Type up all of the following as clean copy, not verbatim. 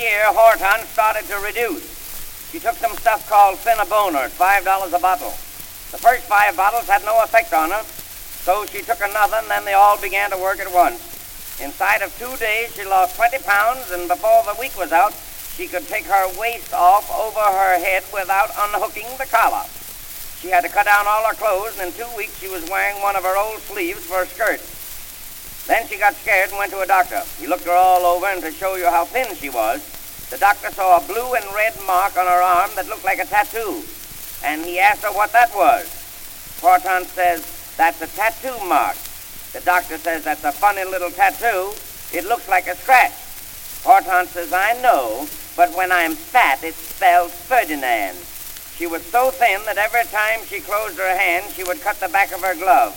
year, Horton started to reduce. She took some stuff called Cinnabona, $5 a bottle. The first 5 bottles had no effect on her, so she took another, and then they all began to work at once. Inside of 2 days, she lost 20 pounds, and before the week was out, she could take her waist off over her head without unhooking the collar. She had to cut down all her clothes, and in 2 weeks she was wearing one of her old sleeves for a skirt. Then she got scared and went to a doctor. He looked her all over, and to show you how thin she was, the doctor saw a blue and red mark on her arm that looked like a tattoo, and he asked her what that was. Horton says, "That's a tattoo mark." The doctor says, "That's a funny little tattoo. It looks like a scratch." Horton says, "I know, but when I'm fat, it spells Ferdinand." She was so thin that every time she closed her hand, she would cut the back of her glove.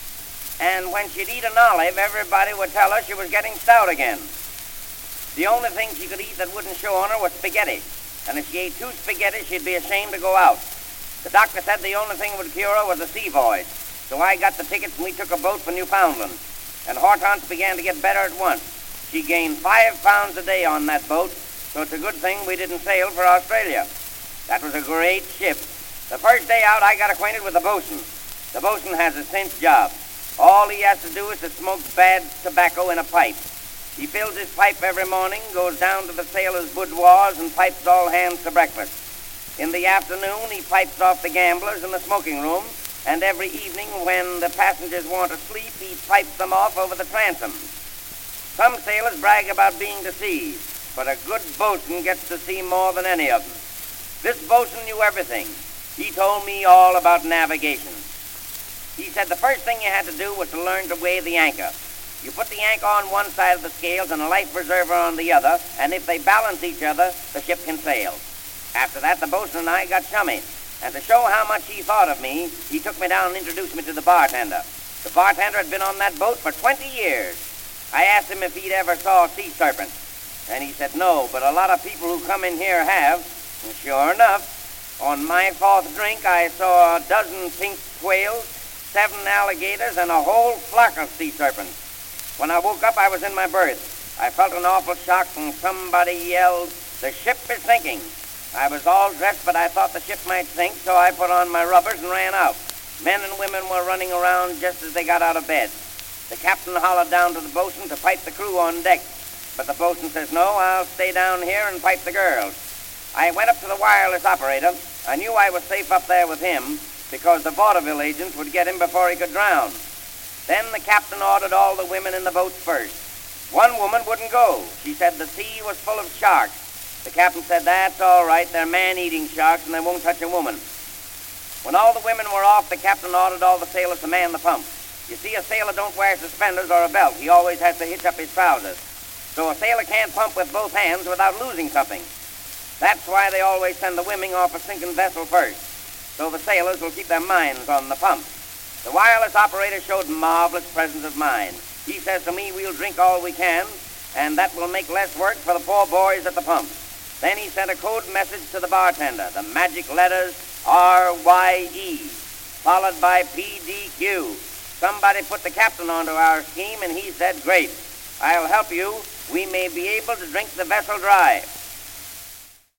And when she'd eat an olive, everybody would tell her she was getting stout again. The only thing she could eat that wouldn't show on her was spaghetti. And if she ate 2 spaghetti, she'd be ashamed to go out. The doctor said the only thing that would cure her was a sea voyage. So I got the tickets and we took a boat for Newfoundland. And Hortense began to get better at once. She gained 5 pounds a day on that boat, so it's a good thing we didn't sail for Australia. That was a great ship. The first day out, I got acquainted with the bosun. The bosun has a cinch job. All he has to do is to smoke bad tobacco in a pipe. He fills his pipe every morning, goes down to the sailors' boudoirs, and pipes all hands to breakfast. In the afternoon, he pipes off the gamblers in the smoking room, and every evening when the passengers want to sleep, he pipes them off over the transom. Some sailors brag about being to sea, but a good bosun gets to see more than any of them. This bosun knew everything. He told me all about navigation. He said the first thing you had to do was to learn to weigh the anchor. You put the anchor on one side of the scales and a life preserver on the other, and if they balance each other, the ship can sail. After that, the bosun and I got chummy. And to show how much he thought of me, he took me down and introduced me to the bartender. The bartender had been on that boat for 20 years. I asked him if he'd ever saw a sea serpent. And he said no, but a lot of people who come in here have. And sure enough, on my 4th drink, I saw a dozen pink quails, 7 alligators, and a whole flock of sea serpents. When I woke up, I was in my berth. I felt an awful shock, and somebody yelled, "The ship is sinking." I was all dressed, but I thought the ship might sink, so I put on my rubbers and ran out. Men and women were running around just as they got out of bed. The captain hollered down to the bosun to pipe the crew on deck. But the bosun says, "No, I'll stay down here and pipe the girls." I went up to the wireless operator. I knew I was safe up there with him because the vaudeville agents would get him before he could drown. Then the captain ordered all the women in the boats first. One woman wouldn't go. She said the sea was full of sharks. The captain said, "That's all right. They're man-eating sharks, and they won't touch a woman." When all the women were off, the captain ordered all the sailors to man the pump. You see, a sailor don't wear suspenders or a belt. He always has to hitch up his trousers. So a sailor can't pump with both hands without losing something. That's why they always send the women off a sinking vessel first, so the sailors will keep their minds on the pump. The wireless operator showed marvelous presence of mind. He says to me, "We'll drink all we can, and that will make less work for the poor boys at the pump." Then he sent a code message to the bartender, the magic letters RYE, followed by PDQ. Somebody put the captain onto our scheme, and he said, "Great, I'll help you. We may be able to drink the vessel dry."